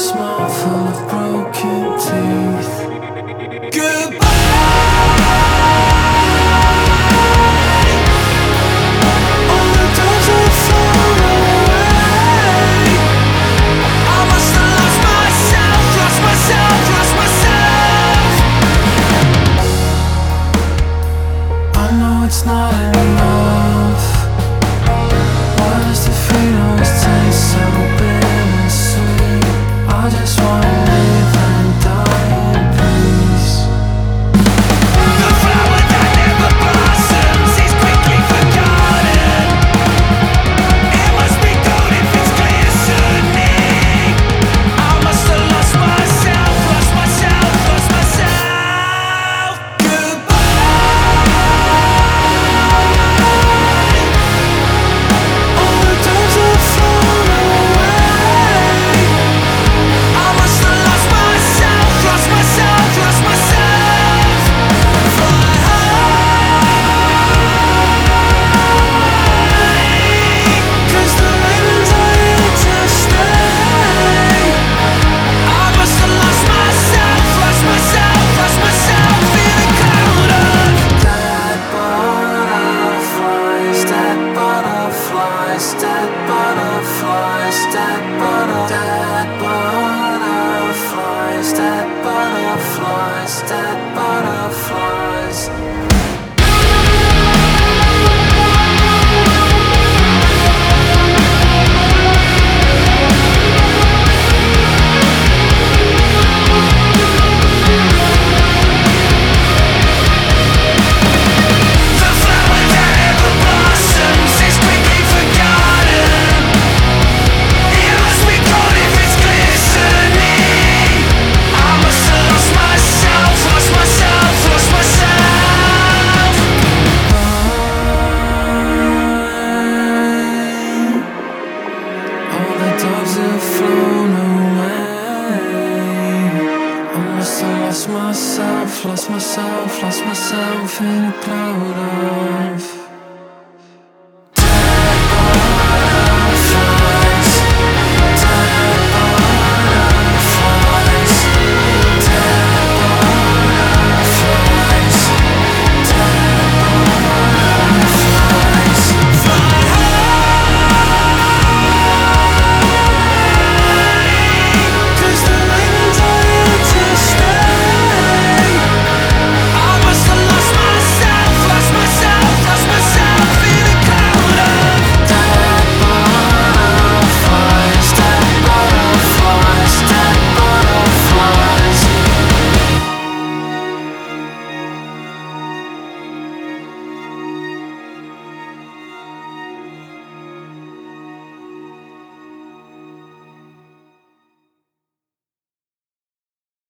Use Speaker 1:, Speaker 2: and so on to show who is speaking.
Speaker 1: smile full of broken teeth. Goodbye. All the doves have flown away. I must have lost myself, lost myself, lost myself. I know it's not enough. Why does the feeling always taste so bittersweet? I just wanna live and die in peace. The flower that never blossoms is quickly forgotten. It must be gold if it's glistening. I must have lost myself, lost myself, lost myself. Goodbye. All the doves have flown away. I must have lost myself, lost myself, lost myself. Fly high, 'cause the ravens are here to stay. I must have lost myself, lost myself, lost myself in a cloud of dead butterflies, dead butterflies, dead butterflies, dead butterflies, dead butterflies, dead butterflies. The flower that never blossoms is quickly forgotten. It must be gold if it's glistening. I must have lost myself, lost myself, lost myself. All the doves have flown away. I must have lost myself, lost myself, lost myself in a cloud of